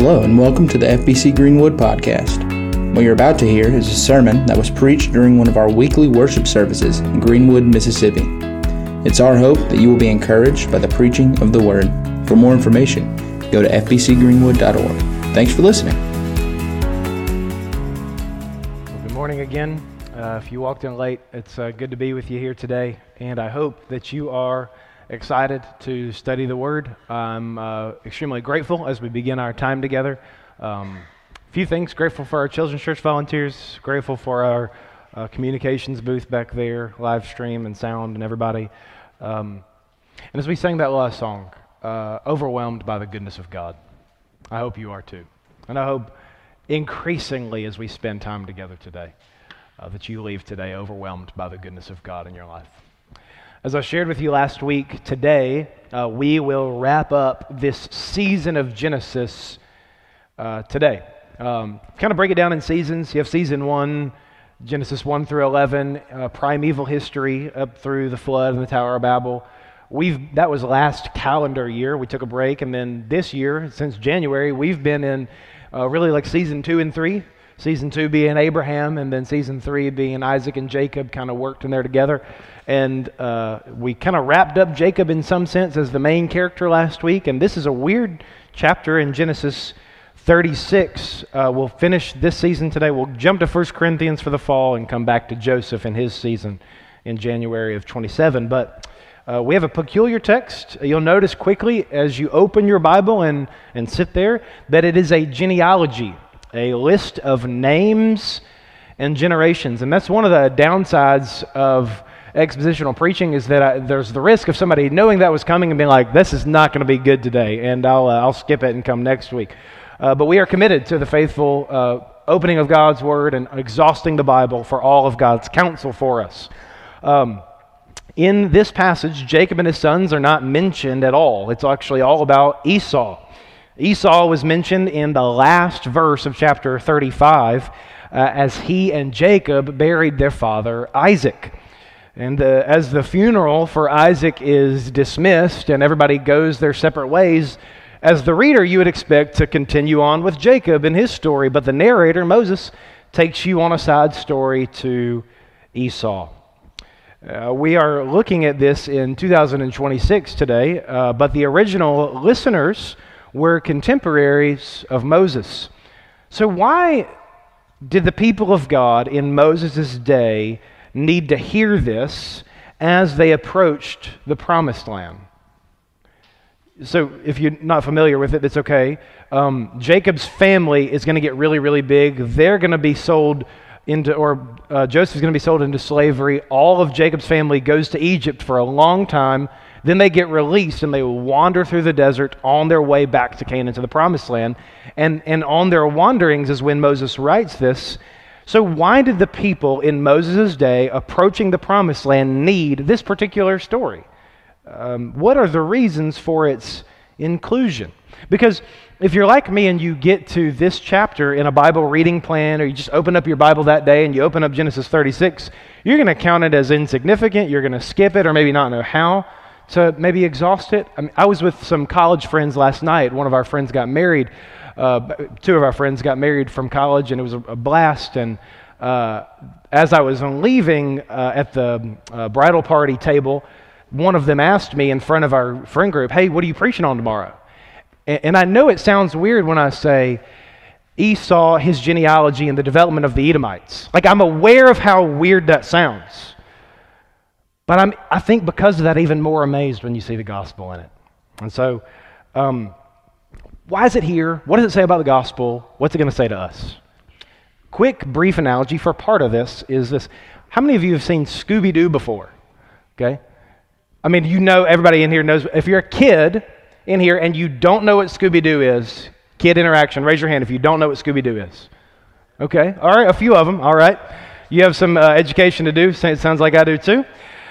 Hello and welcome to the FBC Greenwood podcast. What you're about to hear is a sermon that was preached during one of our weekly worship services in Greenwood, Mississippi. It's our hope that you will be encouraged by the preaching of the Word. For more information, go to fbcgreenwood.org. Thanks for listening. Well, good morning again. If you walked in late, it's good to be with you here today, and I hope that you are excited to study the Word. I'm extremely grateful as we begin our time together. Few things: grateful for our Children's Church volunteers, grateful for our communications booth back there, live stream and sound and everybody. And as we sang that last song, overwhelmed by the goodness of God. I hope you are too. And I hope increasingly as we spend time together today, that you leave today overwhelmed by the goodness of God in your life. As I shared with you last week, today we will wrap up this season of Genesis today. Kind of break it down in seasons. You have season 1, Genesis 1 through 11, primeval history up through the flood and the Tower of Babel. That was last calendar year. We took a break, and then this year, since January, we've been in really like season 2 and 3. Season 2 being Abraham, and then season 3 being Isaac and Jacob, kind of worked in there together. And we kind of wrapped up Jacob in some sense as the main character last week. And this is a weird chapter in Genesis 36. We'll finish this season today. We'll jump to 1 Corinthians for the fall and come back to Joseph and his season in January of 27. But we have a peculiar text. You'll notice quickly as you open your Bible and sit there that it is a genealogy, a list of names and generations. And that's one of the downsides of expositional preaching, is that there's the risk of somebody knowing that was coming and being like, this is not going to be good today, and I'll skip it and come next week. But we are committed to the faithful opening of God's Word and exhausting the Bible for all of God's counsel for us. In this passage, Jacob and his sons are not mentioned at all. It's actually all about Esau. Esau was mentioned in the last verse of chapter 35 as he and Jacob buried their father Isaac. And as the funeral for Isaac is dismissed and everybody goes their separate ways, as the reader you would expect to continue on with Jacob and his story, but the narrator, Moses, takes you on a side story to Esau. We are looking at this in 2026 today, but the original listeners were contemporaries of Moses. So why did the people of God in Moses' day need to hear this as they approached the Promised Land? So if you're not familiar with it, it's okay. Jacob's family is going to get really, really big. They're going to be sold into, Joseph's going to be sold into slavery. All of Jacob's family goes to Egypt for a long time. Then they get released and they wander through the desert on their way back to Canaan, to the Promised Land. And on their wanderings is when Moses writes this. So why did the people in Moses' day approaching the Promised Land need this particular story? What are the reasons for its inclusion? Because if you're like me and you get to this chapter in a Bible reading plan, or you just open up your Bible that day and you open up Genesis 36, you're going to count it as insignificant, you're going to skip it, or maybe not know how to maybe exhaust it. I was with some college friends last night. One of our friends got married. 2 of our friends got married from college, and it was a blast. And as I was leaving at the bridal party table, one of them asked me in front of our friend group, hey, what are you preaching on tomorrow? And I know it sounds weird when I say Esau, his genealogy, and the development of the Edomites. Like, I'm aware of how weird that sounds. But I think because of that, even more amazed when you see the gospel in it. And so, why is it here? What does it say about the gospel? What's it going to say to us? Quick, brief analogy for part of this is this. How many of you have seen Scooby-Doo before? Okay? I mean, you know, everybody in here knows. If you're a kid in here and you don't know what Scooby-Doo is, kid interaction, raise your hand if you don't know what Scooby-Doo is. Okay? All right, a few of them. All right. You have some education to do. It sounds like I do too.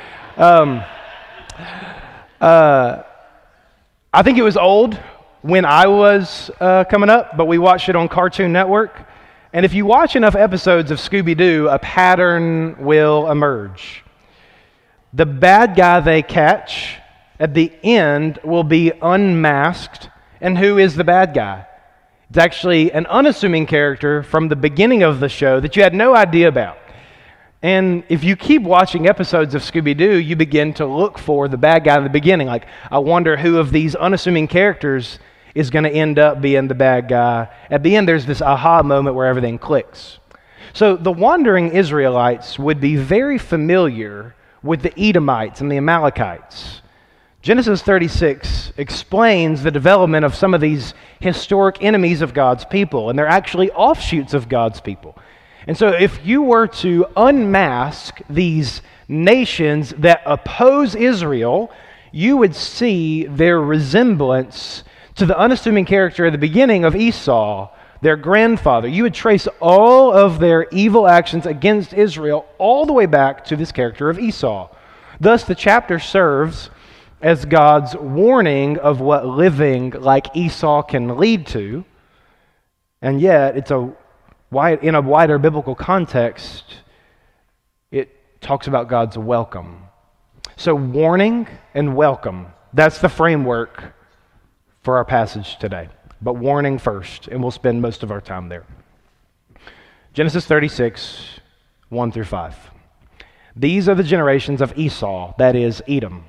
I think it was old when I was coming up, but we watched it on Cartoon Network. And if you watch enough episodes of Scooby-Doo, a pattern will emerge. The bad guy they catch at the end will be unmasked. And who is the bad guy? It's actually an unassuming character from the beginning of the show that you had no idea about. And if you keep watching episodes of Scooby-Doo, you begin to look for the bad guy in the beginning. Like, I wonder who of these unassuming characters is going to end up being the bad guy. At the end, there's this aha moment where everything clicks. So the wandering Israelites would be very familiar with the Edomites and the Amalekites. Genesis 36 explains the development of some of these historic enemies of God's people, and they're actually offshoots of God's people. And so if you were to unmask these nations that oppose Israel, you would see their resemblance to the unassuming character at the beginning of Esau, their grandfather. You would trace all of their evil actions against Israel all the way back to this character of Esau. Thus, the chapter serves as God's warning of what living like Esau can lead to, and yet in a wider biblical context, it talks about God's welcome. So warning and welcome, that's the framework for our passage today. But warning first, and we'll spend most of our time there. Genesis 36, 1 through 5. These are the generations of Esau, that is, Edom.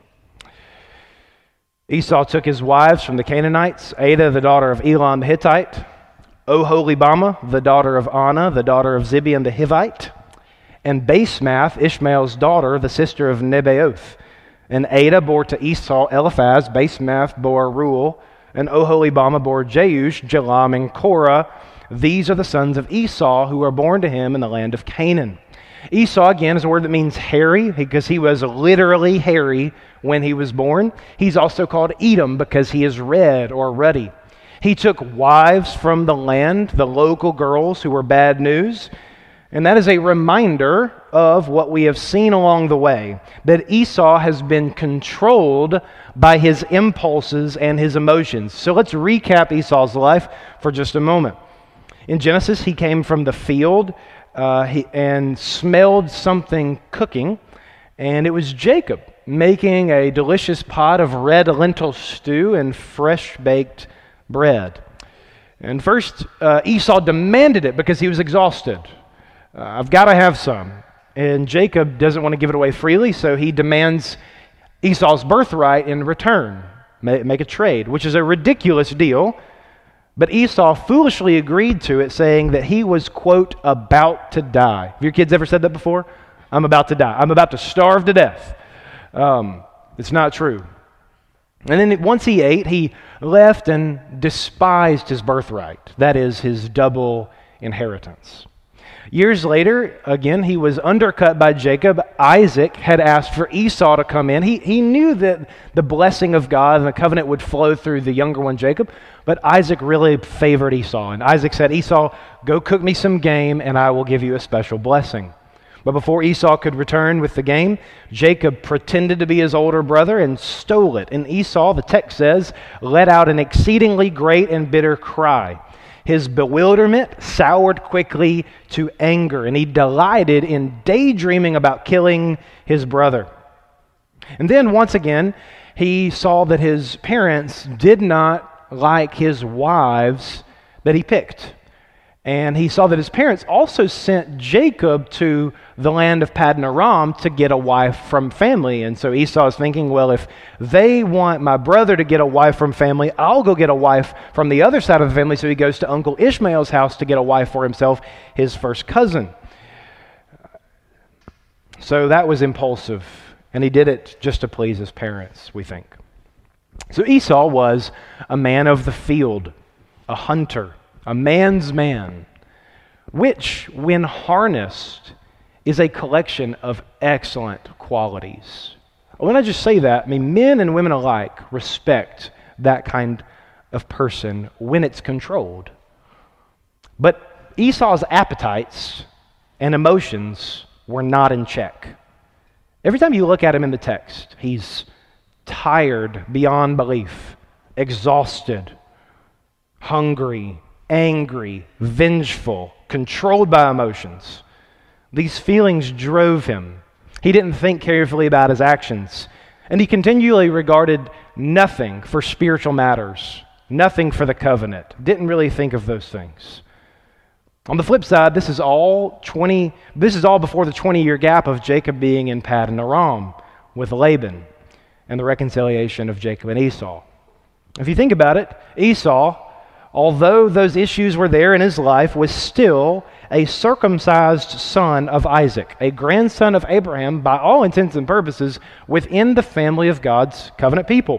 Esau took his wives from the Canaanites, Adah, the daughter of Elon the Hittite, Oholibamah, the daughter of Anna, the daughter of Zibeon the Hivite, and Basemath, Ishmael's daughter, the sister of Nebaioth. And Adah bore to Esau Eliphaz, Basemath bore Reuel, and Oholibamah bore Jeush, Jalam, and Korah. These are the sons of Esau who were born to him in the land of Canaan. Esau, again, is a word that means hairy, because he was literally hairy when he was born. He's also called Edom because he is red or ruddy. He took wives from the land, the local girls who were bad news. And that is a reminder of what we have seen along the way, that Esau has been controlled by his impulses and his emotions. So let's recap Esau's life for just a moment. In Genesis, he came from the field and smelled something cooking, and it was Jacob making a delicious pot of red lentil stew and fresh-baked bread. And first, Esau demanded it because he was exhausted. I've got to have some. And Jacob doesn't want to give it away freely, so he demands Esau's birthright in return, make a trade, which is a ridiculous deal. But Esau foolishly agreed to it, saying that he was, quote, about to die. Have your kids ever said that before? I'm about to die. I'm about to starve to death. It's not true. And then once he ate, he left and despised his birthright. That is, his double inheritance. Years later, again, he was undercut by Jacob. Isaac had asked for Esau to come in. He knew that the blessing of God and the covenant would flow through the younger one, Jacob, but Isaac really favored Esau. And Isaac said, Esau, go cook me some game and I will give you a special blessing. But before Esau could return with the game, Jacob pretended to be his older brother and stole it. And Esau, the text says, let out an exceedingly great and bitter cry. His bewilderment soured quickly to anger, and he delighted in daydreaming about killing his brother. And then once again, he saw that his parents did not like his wives that he picked. And he saw that his parents also sent Jacob to the land of Paddan Aram to get a wife from family. And so Esau is thinking, well, if they want my brother to get a wife from family, I'll go get a wife from the other side of the family. So he goes to Uncle Ishmael's house to get a wife for himself, his first cousin. So that was impulsive. And he did it just to please his parents, we think. So Esau was a man of the field, a hunter, a man's man, which, when harnessed, is a collection of excellent qualities. When I just say that, I mean men and women alike respect that kind of person when it's controlled. But Esau's appetites and emotions were not in check. Every time you look at him in the text, he's tired beyond belief, exhausted, hungry, angry, vengeful, controlled by emotions. These feelings drove him. He didn't think carefully about his actions, and he continually regarded nothing for spiritual matters nothing for the covenant. Didn't really think of those things. On the flip side, this is all before the 20-year gap of Jacob being in Paddan Aram with Laban and the reconciliation of Jacob and Esau. If you think about it, Esau, although those issues were there in his life, was still a circumcised son of Isaac, a grandson of Abraham, by all intents and purposes, within the family of God's covenant people.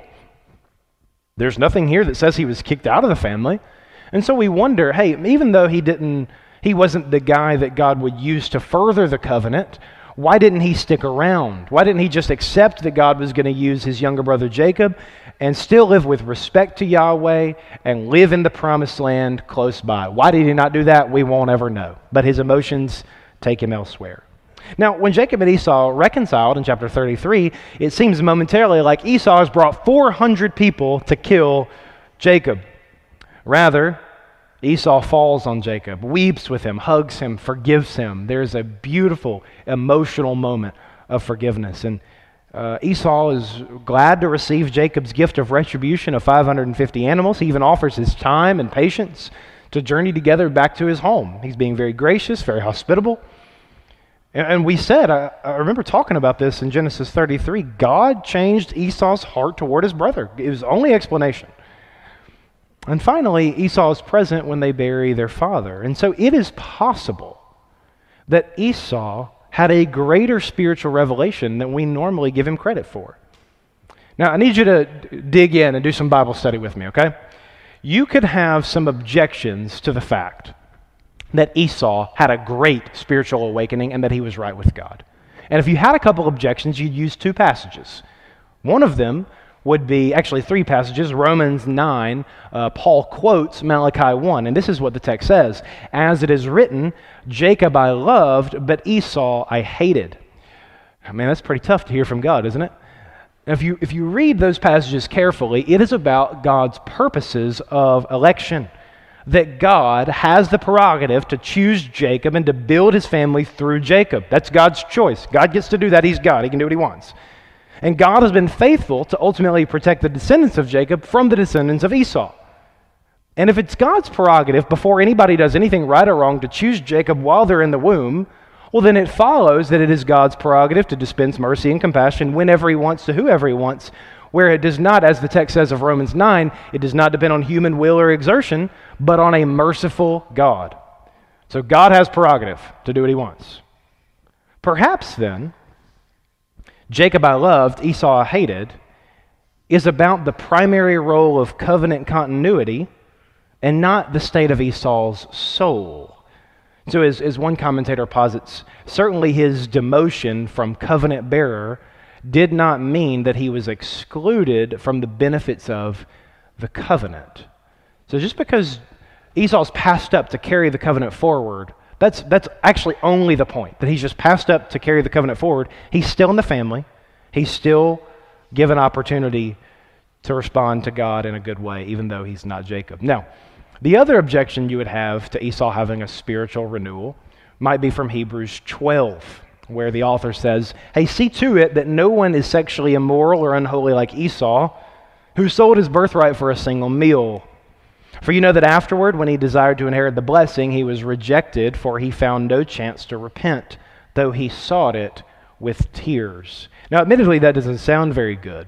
There's nothing here that says he was kicked out of the family. And so we wonder, hey, even though he wasn't the guy that God would use to further the covenant, why didn't he stick around? Why didn't he just accept that God was going to use his younger brother Jacob and still live with respect to Yahweh and live in the promised land close by? Why did he not do that? We won't ever know. But his emotions take him elsewhere. Now, when Jacob and Esau reconciled in chapter 33, it seems momentarily like Esau has brought 400 people to kill Jacob. Rather, Esau falls on Jacob, weeps with him, hugs him, forgives him. There's a beautiful emotional moment of forgiveness. And Esau is glad to receive Jacob's gift of retribution of 550 animals. He even offers his time and patience to journey together back to his home. He's being very gracious, very hospitable. And we said, I remember talking about this in Genesis 33, God changed Esau's heart toward his brother. It was the only explanation. And finally, Esau is present when they bury their father. And so it is possible that Esau had a greater spiritual revelation than we normally give him credit for. Now, I need you to dig in and do some Bible study with me, okay? You could have some objections to the fact that Esau had a great spiritual awakening and that he was right with God. And if you had a couple objections, you'd use two passages. One of them would be, actually three passages. Romans 9, Paul quotes Malachi 1, and this is what the text says. As it is written, Jacob I loved, but Esau I hated. Man, that's pretty tough to hear from God, isn't it? If you read those passages carefully, it is about God's purposes of election. That God has the prerogative to choose Jacob and to build his family through Jacob. That's God's choice. God gets to do that. He's God. He can do what he wants. And God has been faithful to ultimately protect the descendants of Jacob from the descendants of Esau. And if it's God's prerogative before anybody does anything right or wrong to choose Jacob while they're in the womb, well, then it follows that it is God's prerogative to dispense mercy and compassion whenever he wants to whoever he wants, where it does not, as the text says of Romans 9, it does not depend on human will or exertion, but on a merciful God. So God has prerogative to do what he wants. Perhaps then, Jacob I loved, Esau I hated, is about the primary role of covenant continuity and not the state of Esau's soul. So as one commentator posits, certainly his demotion from covenant bearer did not mean that he was excluded from the benefits of the covenant. So just because Esau's passed up to carry the covenant forward, that's actually only the point, that he's just passed up to carry the covenant forward. He's still in the family. He's still given opportunity to respond to God in a good way, even though he's not Jacob. Now, the other objection you would have to Esau having a spiritual renewal might be from Hebrews 12, where the author says, hey, see to it that no one is sexually immoral or unholy like Esau, who sold his birthright for a single meal. For you know that afterward, when he desired to inherit the blessing, he was rejected, for he found no chance to repent, though he sought it with tears. Now, admittedly, that doesn't sound very good.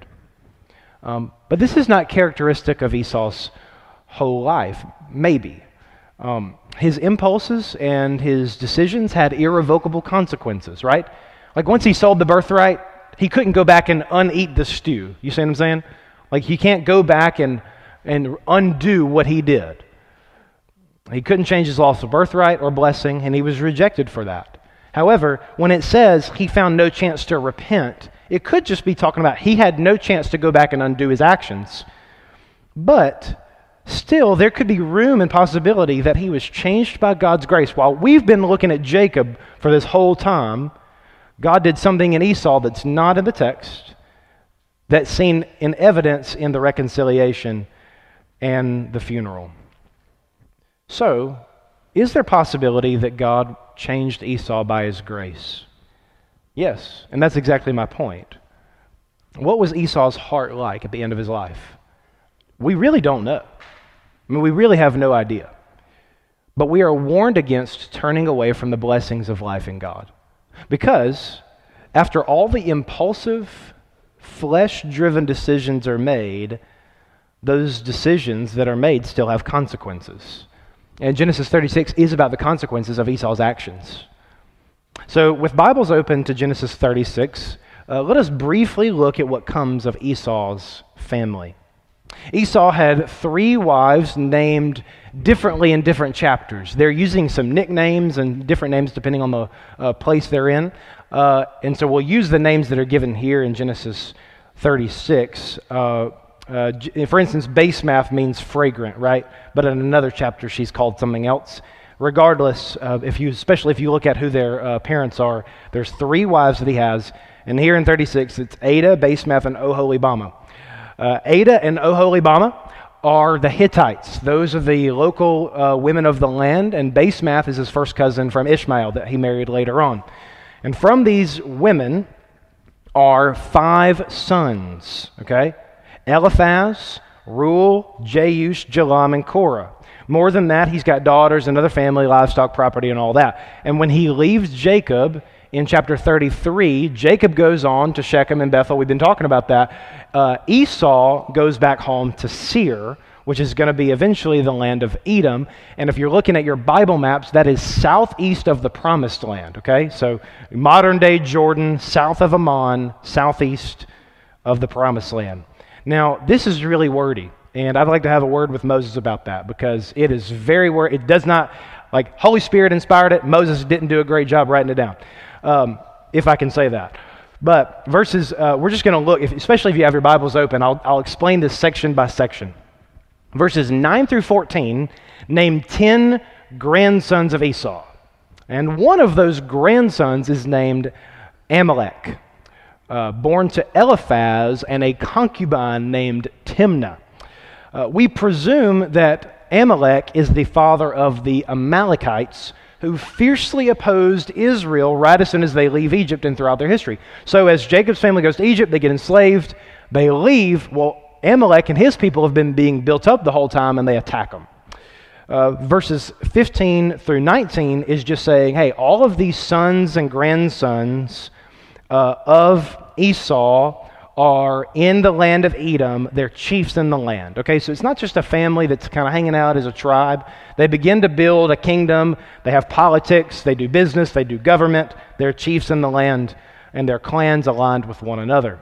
But this is not characteristic of Esau's whole life. Maybe. His impulses and his decisions had irrevocable consequences, right? Like once he sold the birthright, he couldn't go back and uneat the stew. You see what I'm saying? Like he can't go back and undo what he did. He couldn't change his loss of birthright or blessing, and he was rejected for that. However, when it says he found no chance to repent, it could just be talking about he had no chance to go back and undo his actions. But still, there could be room and possibility that he was changed by God's grace. While we've been looking at Jacob for this whole time, God did something in Esau that's not in the text, that's seen in evidence in the reconciliation and the funeral. So, is there possibility that God changed Esau by his grace? Yes, and that's exactly my point. What was Esau's heart like at the end of his life? We really don't know. I mean, we really have no idea. But we are warned against turning away from the blessings of life in God. Because after all the impulsive, flesh-driven decisions are made, those decisions that are made still have consequences. And Genesis 36 is about the consequences of Esau's actions. So with Bibles open to Genesis 36, let us briefly look at what comes of Esau's family. Esau had 3 wives named differently in different chapters. They're using some nicknames and different names depending on the place they're in. And so we'll use the names that are given here in Genesis 36. For instance, Basemath means fragrant, right? But in another chapter, she's called something else. Regardless, especially if you look at who their parents are, there's 3 wives that he has. And here in 36, it's Adah, Basemath, and Oholibamah. Adah and Oholibamah are the Hittites. Those are the local women of the land, and Basemath is his first cousin from Ishmael that he married later on. And from these women are 5 sons, okay? Eliphaz, Reuel, Jeush, Jalam, and Korah. More than that, he's got daughters and other family, livestock, property, and all that. And when he leaves Jacob in chapter 33, Jacob goes on to Shechem and Bethel. We've been talking about that. Esau goes back home to Seir, which is going to be eventually the land of Edom. And if you're looking at your Bible maps, that is southeast of the Promised Land, okay? So modern-day Jordan, south of Ammon, southeast of the Promised Land. Now, this is really wordy, and I'd like to have a word with Moses about that because it is very wordy. It does not, like, Holy Spirit inspired it. Moses didn't do a great job writing it down, if I can say that. But verses, we're just going to look, especially if you have your Bibles open, I'll explain this section by section. Verses 9 through 14 name 10 grandsons of Esau, and one of those grandsons is named Amalek. Born to Eliphaz and a concubine named Timnah. We presume that Amalek is the father of the Amalekites who fiercely opposed Israel right as soon as they leave Egypt and throughout their history. So as Jacob's family goes to Egypt, they get enslaved, they leave. Well, Amalek and his people have been being built up the whole time, and they attack them. Verses 15 through 19 is just saying, hey, all of these sons and grandsons of Esau are in the land of Edom. They're chiefs in the land. Okay, so it's not just a family that's kind of hanging out as a tribe. They begin to build a kingdom. They have politics. They do business. They do government. They're chiefs in the land, and their clans aligned with one another.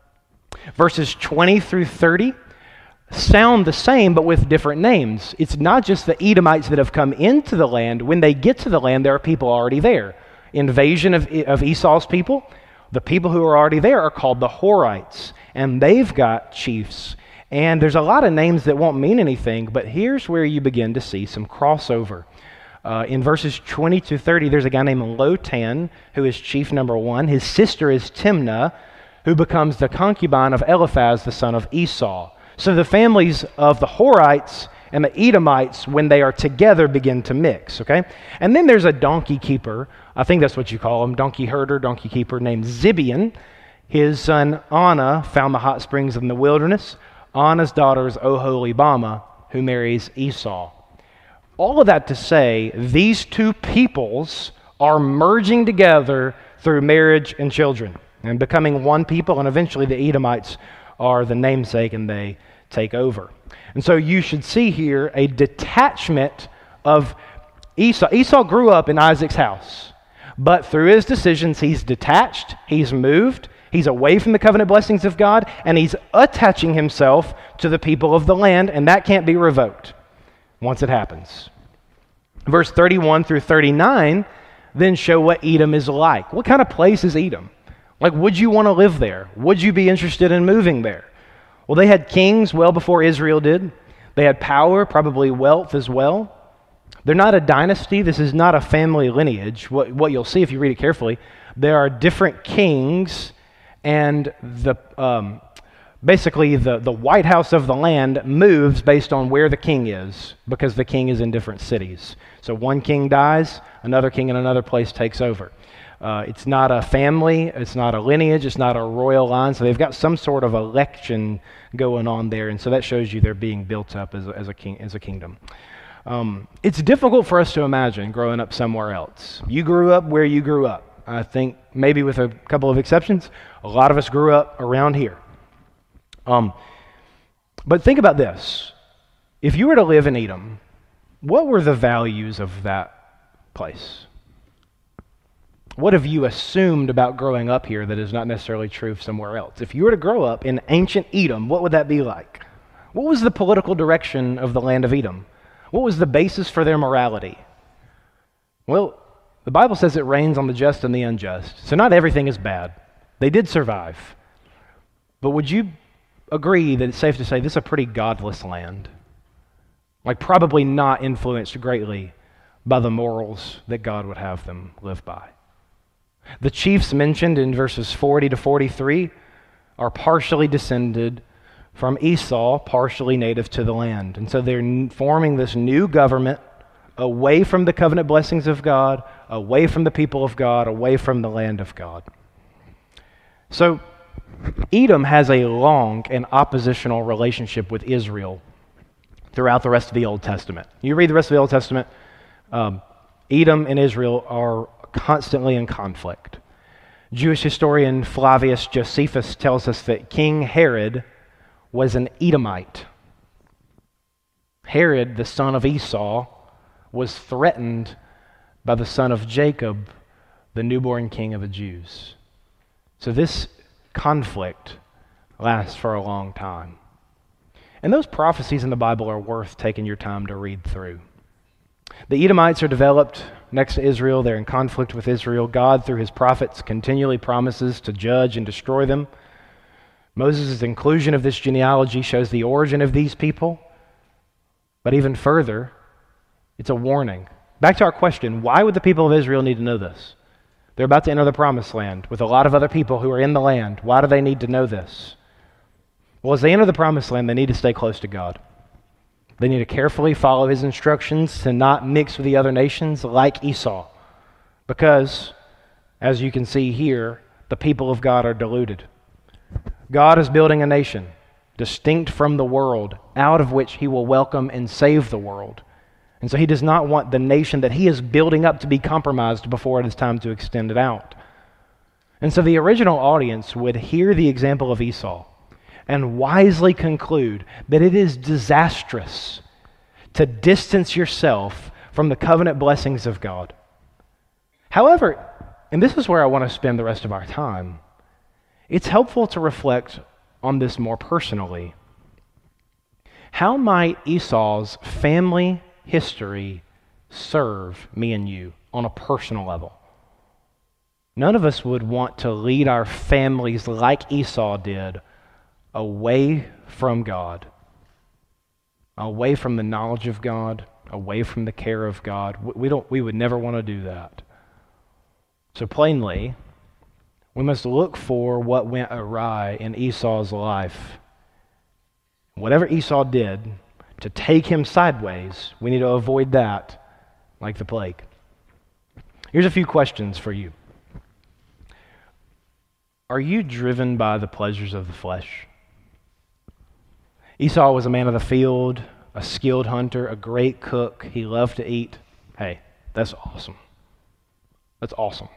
Verses 20 through 30 sound the same, but with different names. It's not just the Edomites that have come into the land. When they get to the land, there are people already there. Invasion of Esau's people. The people who are already there are called the Horites, and they've got chiefs. And there's a lot of names that won't mean anything, but here's where you begin to see some crossover. In verses 20 to 30, there's a guy named Lotan, who is chief number 1. His sister is Timnah, who becomes the concubine of Eliphaz, the son of Esau. So the families of the Horites and the Edomites, when they are together, begin to mix, okay? And then there's a donkey keeper, I think that's what you call him, donkey herder, donkey keeper, named Zibeon. His son Anah found the hot springs in the wilderness. Anah's daughter is Oholibamah, who marries Esau. All of that to say, these two peoples are merging together through marriage and children and becoming one people, and eventually the Edomites are the namesake and they take over. And so you should see here a detachment of Esau. Esau grew up in Isaac's house, but through his decisions, he's detached, he's moved, he's away from the covenant blessings of God, and he's attaching himself to the people of the land, and that can't be revoked once it happens. Verse 31 through 39 then show what Edom is like. What kind of place is Edom? Like, would you want to live there? Would you be interested in moving there? Well, they had kings well before Israel did. They had power, probably wealth as well. They're not a dynasty. This is not a family lineage. What you'll see if you read it carefully, there are different kings, and basically the White House of the land moves based on where the king is, because the king is in different cities. So one king dies, another king in another place takes over. It's not a family, it's not a lineage, it's not a royal line, so they've got some sort of election going on there, and so that shows you they're being built up as a kingdom. It's difficult for us to imagine growing up somewhere else. You grew up where you grew up. I think maybe with a couple of exceptions, a lot of us grew up around here. But think about this. If you were to live in Edom, what were the values of that place? What have you assumed about growing up here that is not necessarily true of somewhere else? If you were to grow up in ancient Edom, what would that be like? What was the political direction of the land of Edom? What was the basis for their morality? Well, the Bible says it rains on the just and the unjust, so not everything is bad. They did survive. But would you agree that it's safe to say this is a pretty godless land? Like probably not influenced greatly by the morals that God would have them live by. The chiefs mentioned in verses 40 to 43 are partially descended from Esau, partially native to the land. And so they're forming this new government away from the covenant blessings of God, away from the people of God, away from the land of God. So Edom has a long and oppositional relationship with Israel throughout the rest of the Old Testament. You read the rest of the Old Testament, Edom and Israel are constantly in conflict. Jewish historian Flavius Josephus tells us that King Herod was an Edomite. Herod, the son of Esau, was threatened by the son of Jacob, the newborn king of the Jews. So this conflict lasts for a long time. And those prophecies in the Bible are worth taking your time to read through. The Edomites are developed next to Israel. They're in conflict with Israel. God, through his prophets, continually promises to judge and destroy them. Moses' inclusion of this genealogy shows the origin of these people. But even further, it's a warning. Back to our question, why would the people of Israel need to know this? They're about to enter the promised land with a lot of other people who are in the land. Why do they need to know this? Well, as they enter the promised land, they need to stay close to God. They need to carefully follow his instructions to not mix with the other nations like Esau. Because, as you can see here, the people of God are deluded. God is building a nation distinct from the world, out of which he will welcome and save the world. And so he does not want the nation that he is building up to be compromised before it is time to extend it out. And so the original audience would hear the example of Esau and wisely conclude that it is disastrous to distance yourself from the covenant blessings of God. However, and this is where I want to spend the rest of our time, it's helpful to reflect on this more personally. How might Esau's family history serve me and you on a personal level? None of us would want to lead our families like Esau did away from God, away from the knowledge of God, away from the care of God. We would never want to do that. So plainly, we must look for what went awry in Esau's life. Whatever Esau did to take him sideways, we need to avoid that like the plague. Here's a few questions for you. Are you driven by the pleasures of the flesh? Esau was a man of the field, a skilled hunter, a great cook. He loved to eat. Hey, that's awesome. That's awesome.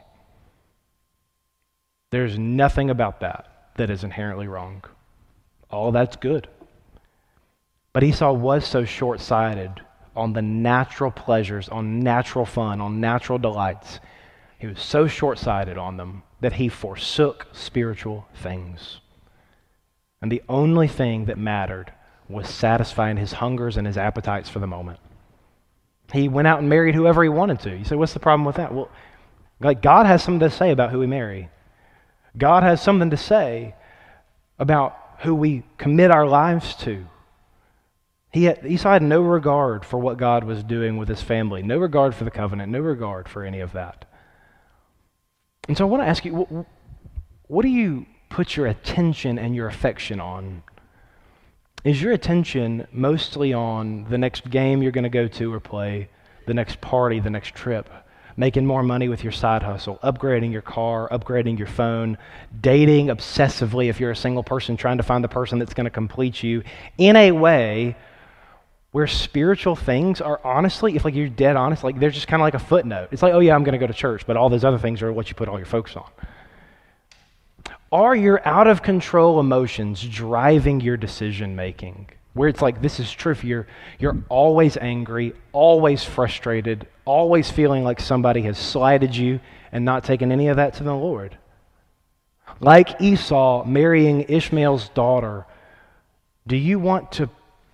There's nothing about that is inherently wrong. All that's good. But Esau was so short-sighted on the natural pleasures, on natural fun, on natural delights. He was so short-sighted on them that he forsook spiritual things. And the only thing that mattered was satisfying his hungers and his appetites for the moment. He went out and married whoever he wanted to. You say, what's the problem with that? Well, like God has something to say about who we marry. God has something to say about who we commit our lives to. Esau had no regard for what God was doing with his family, no regard for the covenant, no regard for any of that. And so I want to ask you, what do you put your attention and your affection on? Is your attention mostly on the next game you're going to go to or play, the next party, the next trip? making more money with your side hustle, upgrading your car, upgrading your phone, dating obsessively if you're a single person, trying to find the person that's going to complete you in a way where spiritual things are honestly, if like you're dead honest, like they're just kind of like a footnote. It's like, oh yeah, I'm going to go to church, but all those other things are what you put all your focus on. Are your out of control emotions driving your decision making? Where it's like, this is truth. You're always angry, always frustrated, always feeling like somebody has slighted you and not taken any of that to the Lord. Like Esau marrying Ishmael's daughter, do you want to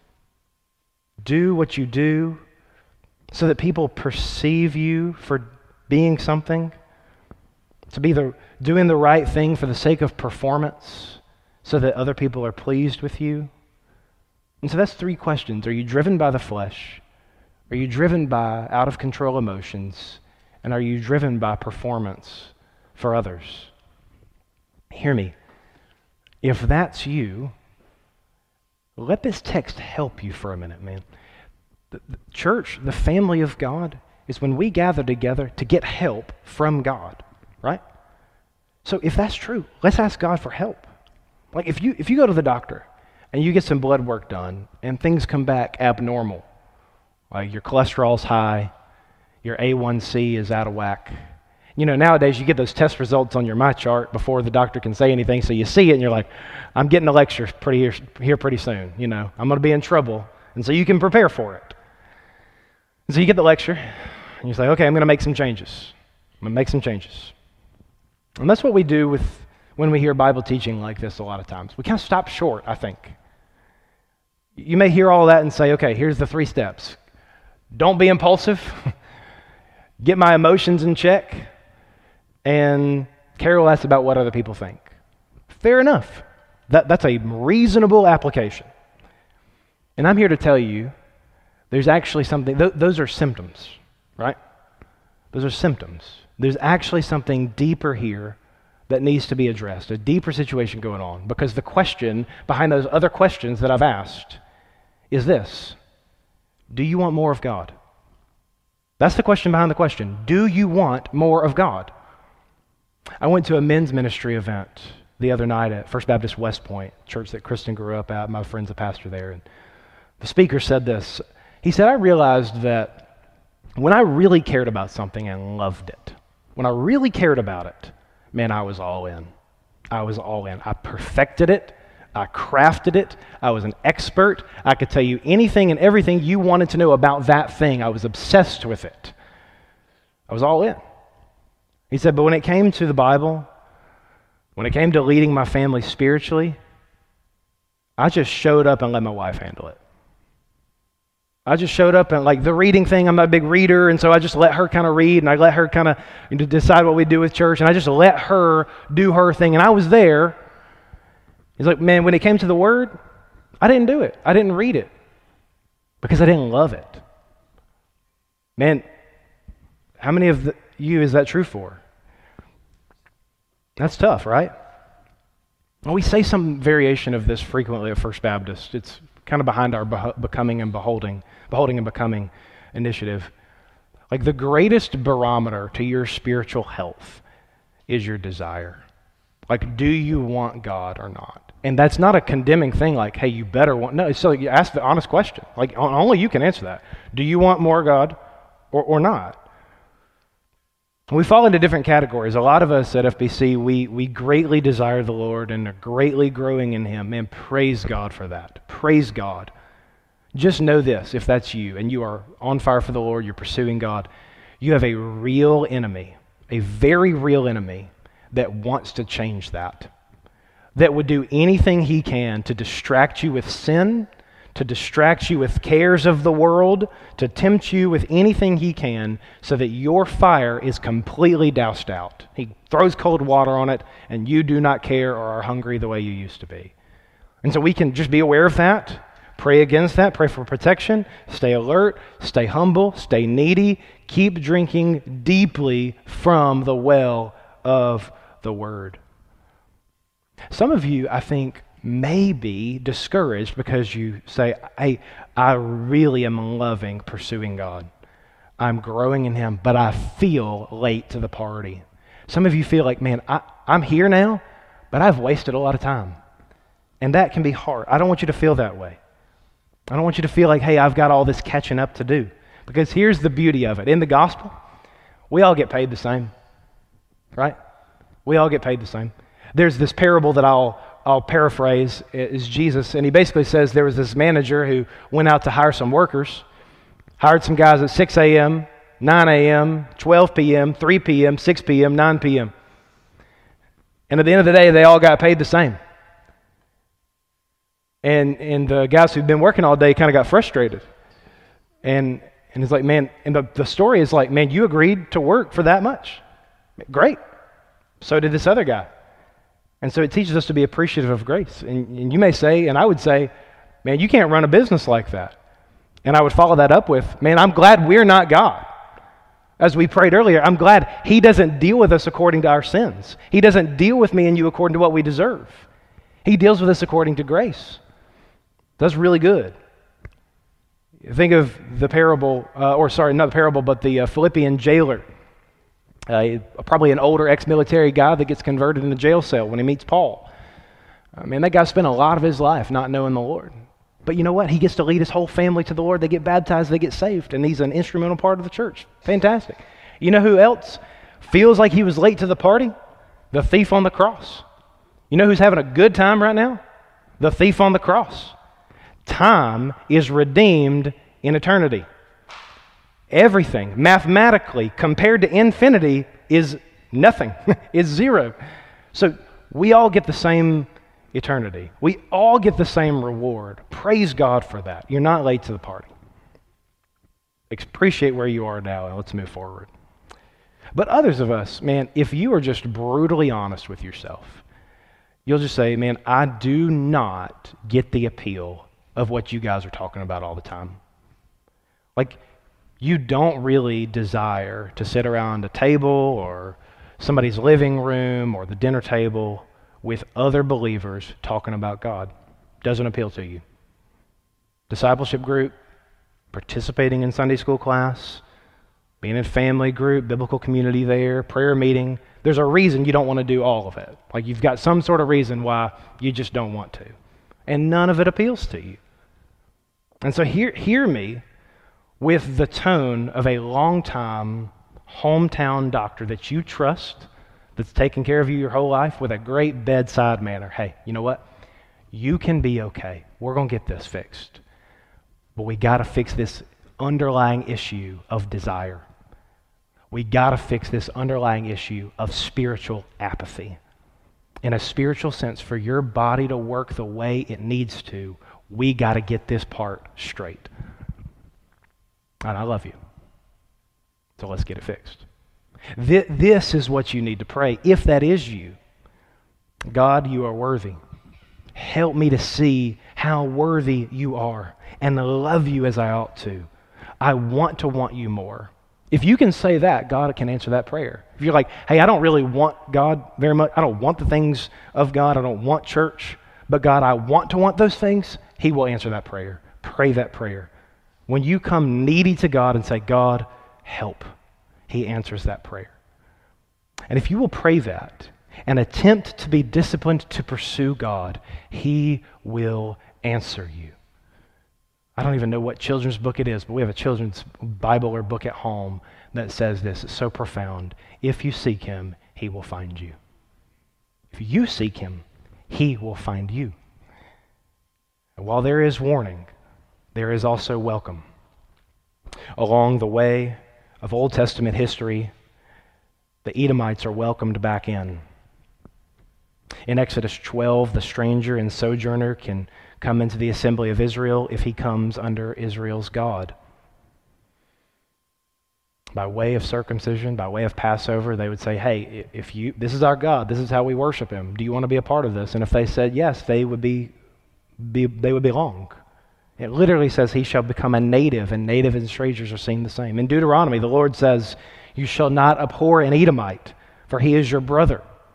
do what you do so that people perceive you for being something? To be doing the right thing for the sake of performance so that other people are pleased with you? And so that's 3 questions. Are you driven by the flesh? Are you driven by out of control emotions? And are you driven by performance for others? Hear me. If that's you, let this text help you for a minute, man. The church, the family of God, is when we gather together to get help from God, right? So if that's true, let's ask God for help. Like if you go to the doctor and you get some blood work done and things come back abnormal, like your cholesterol's high, your A1C is out of whack. You know, nowadays you get those test results on your MyChart before the doctor can say anything, so you see it and you're like, I'm getting a lecture here pretty soon, you know, I'm going to be in trouble, and so you can prepare for it. And so you get the lecture, and you say, okay, I'm going to make some changes. And that's what we do when we hear Bible teaching like this a lot of times. We kind of stop short, I think. You may hear all that and say, okay, here's the 3 steps. Don't be impulsive. Get my emotions in check. And care less about what other people think. Fair enough. That's a reasonable application. And I'm here to tell you, there's actually something, those are symptoms, right? Those are symptoms. There's actually something deeper here that needs to be addressed, a deeper situation going on, because the question behind those other questions that I've asked is this: do you want more of God? That's the question behind the question. Do you want more of God? I went to a men's ministry event the other night at First Baptist West Point, church that Kristen grew up at. My friend's a pastor there. And the speaker said this. He said, I realized that when I really cared about something and loved it, when I really cared about it, man, I was all in. I was all in. I perfected it. I crafted it. I was an expert. I could tell you anything and everything you wanted to know about that thing. I was obsessed with it. I was all in. He said, but when it came to the Bible, when it came to leading my family spiritually, I just showed up and let my wife handle it. I just showed up and like the reading thing, I'm not a big reader, and so I just let her kind of read and I let her kind of decide what we do with church, and I just let her do her thing, and I was there. He's like, man, when it came to the Word, I didn't do it. I didn't read it because I didn't love it. Man, how many of you is that true for? That's tough, right? Well, we say some variation of this frequently at First Baptist. It's kind of behind our becoming and beholding and becoming initiative. Like the greatest barometer to your spiritual health is your desire. Like, do you want God or not? And that's not a condemning thing like, hey, you better want. No, so you ask the honest question. Like, only you can answer that. Do you want more God or not? We fall into different categories. A lot of us at FBC, we greatly desire the Lord and are greatly growing in Him. Man, praise God for that. Praise God. Just know this, if that's you and you are on fire for the Lord, you're pursuing God, you have a real enemy, a very real enemy that wants to change that would do anything he can to distract you with sin, to distract you with cares of the world, to tempt you with anything he can so that your fire is completely doused out. He throws cold water on it and you do not care or are hungry the way you used to be. And so we can just be aware of that, pray against that, pray for protection, stay alert, stay humble, stay needy, keep drinking deeply from the well of the Word. Some of you, I think, may be discouraged because you say, I really am loving pursuing God. I'm growing in Him, but I feel late to the party. Some of you feel like, man, I'm here now, but I've wasted a lot of time. And that can be hard. I don't want you to feel that way. I don't want you to feel like, hey, I've got all this catching up to do. Because here's the beauty of it. In the gospel, we all get paid the same, right? We all get paid the same. There's this parable that I'll paraphrase. Is Jesus, and he basically says there was this manager who went out to hire some workers, hired some guys at 6 a.m., 9 a.m., 12 p.m., 3 p.m., 6 p.m., 9 p.m. And at the end of the day, they all got paid the same. And the guys who've been working all day kind of got frustrated. And it's like, man, and the story is like, man, you agreed to work for that much. Great. So did this other guy. And so it teaches us to be appreciative of grace. And you may say, and I would say, man, you can't run a business like that. And I would follow that up with, man, I'm glad we're not God. As we prayed earlier, I'm glad He doesn't deal with us according to our sins. He doesn't deal with me and you according to what we deserve. He deals with us according to grace. That's really good. Think of the parable, not the parable, but the Philippian jailer. Probably an older ex-military guy that gets converted in the jail cell when he meets Paul. Man, that guy spent a lot of his life not knowing the Lord. But you know what? He gets to lead his whole family to the Lord. They get baptized, they get saved, and he's an instrumental part of the church. Fantastic. You know who else feels like he was late to the party? The thief on the cross. You know who's having a good time right now? The thief on the cross. Time is redeemed in eternity. Everything, mathematically, compared to infinity, is nothing. It's zero. So we all get the same eternity. We all get the same reward. Praise God for that. You're not late to the party. Appreciate where you are now, and let's move forward. But others of us, man, if you are just brutally honest with yourself, you'll just say, man, I do not get the appeal of what you guys are talking about all the time. Like, you don't really desire to sit around a table or somebody's living room or the dinner table with other believers talking about God. Doesn't appeal to you. Discipleship group, participating in Sunday school class, being in family group, biblical community there, prayer meeting. There's a reason you don't want to do all of it. Like, you've got some sort of reason why you just don't want to. And none of it appeals to you. And so hear me with the tone of a longtime hometown doctor that you trust, that's taken care of you your whole life with a great bedside manner. Hey, you know what? You can be okay. We're going to get this fixed. But we got to fix this underlying issue of desire. We got to fix this underlying issue of spiritual apathy. In a spiritual sense, for your body to work the way it needs to, we got to get this part straight. And I love you. So let's get it fixed. This is what you need to pray, if that is you. God, you are worthy. Help me to see how worthy you are and to love you as I ought to. I want to want you more. If you can say that, God can answer that prayer. If you're like, hey, I don't really want God very much. I don't want the things of God. I don't want church. But God, I want to want those things. He will answer that prayer. Pray that prayer. When you come needy to God and say, God, help, He answers that prayer. And if you will pray that and attempt to be disciplined to pursue God, He will answer you. I don't even know what children's book it is, but we have a children's Bible or book at home that says this. It's so profound. If you seek Him, He will find you. If you seek Him, He will find you. And while there is warning, there is also welcome. Along the way of Old Testament history, the Edomites are welcomed back in. In Exodus 12, the stranger and sojourner can come into the assembly of Israel if he comes under Israel's God. By way of circumcision, by way of Passover, they would say, hey, this is our God, this is how we worship Him. Do you want to be a part of this? And if they said yes, they would belong. It literally says he shall become a native, and native and strangers are seen the same. In Deuteronomy, the Lord says, you shall not abhor an Edomite, for he is your brother.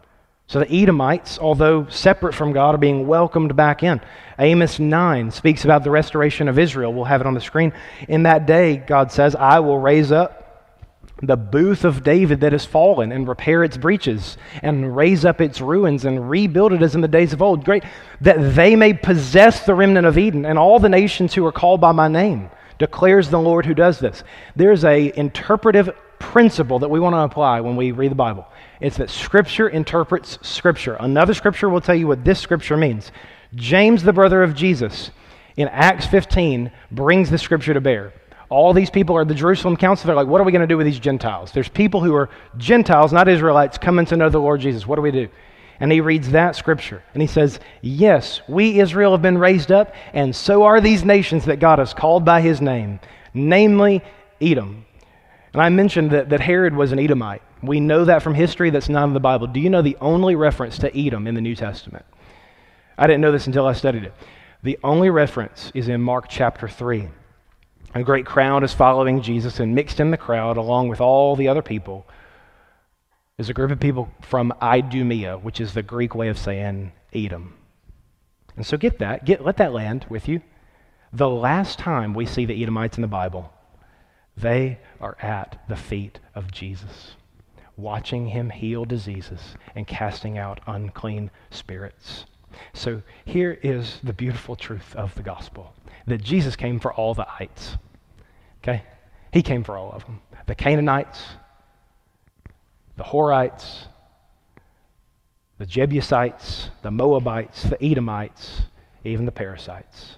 So the Edomites, although separate from God, are being welcomed back in. Amos 9 speaks about the restoration of Israel. We'll have it on the screen. In that day, God says, I will raise up the booth of David that has fallen and repair its breaches and raise up its ruins and rebuild it as in the days of old. Great, that they may possess the remnant of Eden and all the nations who are called by my name, declares the Lord who does this. There's a interpretive principle that we want to apply when we read the Bible. It's that Scripture interprets Scripture. Another Scripture will tell you what this Scripture means. James, the brother of Jesus, in Acts 15, brings the Scripture to bear. All these people are the Jerusalem council. They're like, what are we going to do with these Gentiles? There's people who are Gentiles, not Israelites, coming to know the Lord Jesus. What do we do? And he reads that Scripture, and he says, yes, we, Israel, have been raised up, and so are these nations that God has called by his name, namely Edom. And I mentioned that Herod was an Edomite. We know that from history. That's not in the Bible. Do you know the only reference to Edom in the New Testament? I didn't know this until I studied it. The only reference is in Mark chapter 3. A great crowd is following Jesus, and mixed in the crowd, along with all the other people, is a group of people from Idumea, which is the Greek way of saying Edom. And so let that land with you. The last time we see the Edomites in the Bible, they are at the feet of Jesus, watching him heal diseases and casting out unclean spirits. So here is the beautiful truth of the gospel, that Jesus came for all the ites. Okay? He came for all of them. The Canaanites, the Horites, the Jebusites, the Moabites, the Edomites, even the Perizzites.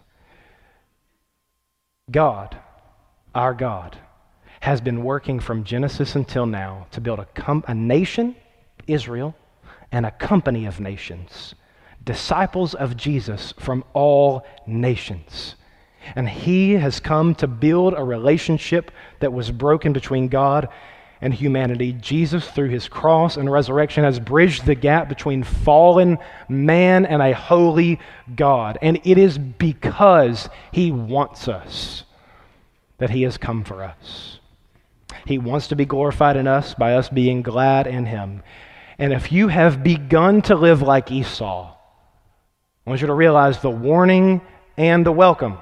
God, our God, has been working from Genesis until now to build a nation, Israel, and a company of nations, disciples of Jesus from all nations. And he has come to build a relationship that was broken between God and humanity. Jesus, through his cross and resurrection, has bridged the gap between fallen man and a holy God. And it is because he wants us that he has come for us. He wants to be glorified in us by us being glad in him. And if you have begun to live like Esau, I want you to realize the warning and the welcome.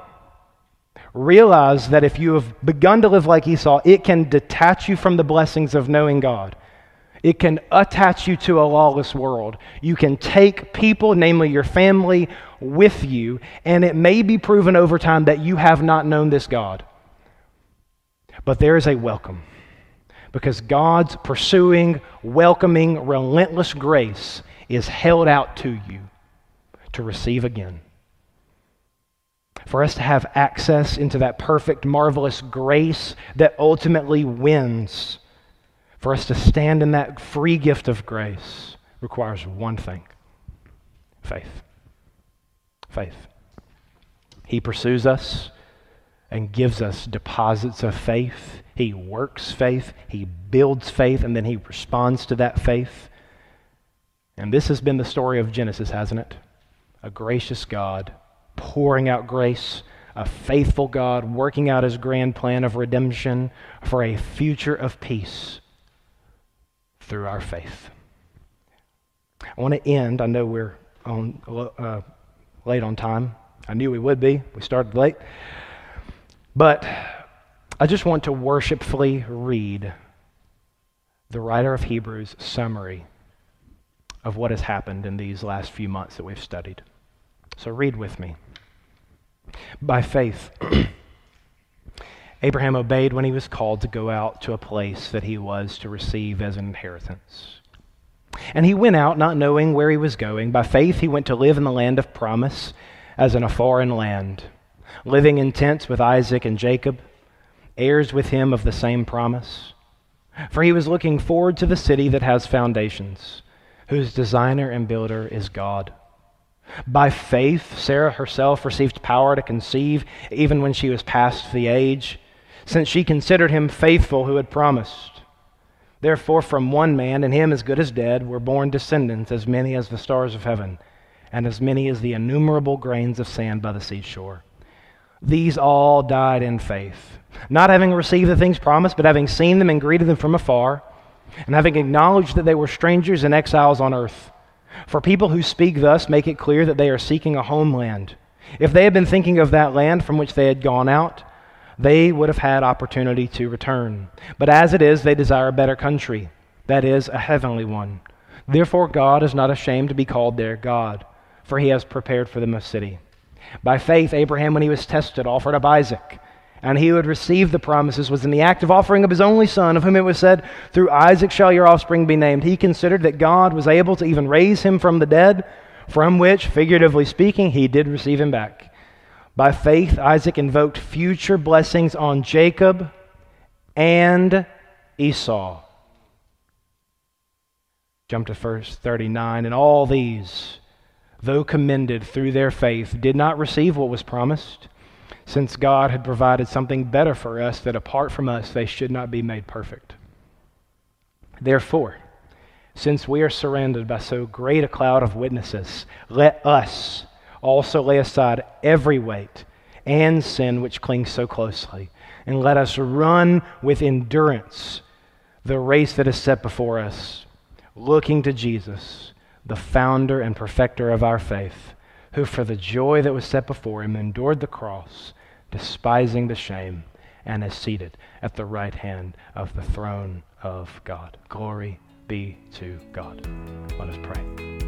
Realize that if you have begun to live like Esau, it can detach you from the blessings of knowing God. It can attach you to a lawless world. You can take people, namely your family, with you, and it may be proven over time that you have not known this God. But there is a welcome, because God's pursuing, welcoming, relentless grace is held out to you to receive again. For us to have access into that perfect, marvelous grace that ultimately wins, for us to stand in that free gift of grace, requires one thing: faith. Faith. He pursues us and gives us deposits of faith. He works faith, he builds faith, and then he responds to that faith. And this has been the story of Genesis, hasn't it? A gracious God pouring out grace, a faithful God working out his grand plan of redemption for a future of peace through our faith. I want to end. I know we're late on time. I knew we would be. We started late. But I just want to worshipfully read the writer of Hebrews' summary of what has happened in these last few months that we've studied. So read with me. By faith, Abraham obeyed when he was called to go out to a place that he was to receive as an inheritance. And he went out not knowing where he was going. By faith, he went to live in the land of promise, as in a foreign land, living in tents with Isaac and Jacob, heirs with him of the same promise. For he was looking forward to the city that has foundations, whose designer and builder is God. By faith, Sarah herself received power to conceive, even when she was past the age, since she considered him faithful who had promised. Therefore, from one man, and him as good as dead, were born descendants as many as the stars of heaven, and as many as the innumerable grains of sand by the seashore. These all died in faith, not having received the things promised, but having seen them and greeted them from afar, and having acknowledged that they were strangers and exiles on earth. For people who speak thus make it clear that they are seeking a homeland. If they had been thinking of that land from which they had gone out, they would have had opportunity to return. But as it is, they desire a better country, that is, a heavenly one. Therefore God is not ashamed to be called their God, for he has prepared for them a city. By faith, Abraham, when he was tested, offered up Isaac, and he who had received the promises was in the act of offering up his only son, of whom it was said, "Through Isaac shall your offspring be named." He considered that God was able to even raise him from the dead, from which, figuratively speaking, he did receive him back. By faith, Isaac invoked future blessings on Jacob and Esau. Jump to verse 39. And all these, though commended through their faith, did not receive what was promised, since God had provided something better for us, that apart from us they should not be made perfect. Therefore, since we are surrounded by so great a cloud of witnesses, let us also lay aside every weight and sin which clings so closely, and let us run with endurance the race that is set before us, looking to Jesus, the founder and perfecter of our faith, who for the joy that was set before him endured the cross, despising the shame, and is seated at the right hand of the throne of God. Glory be to God. Let us pray.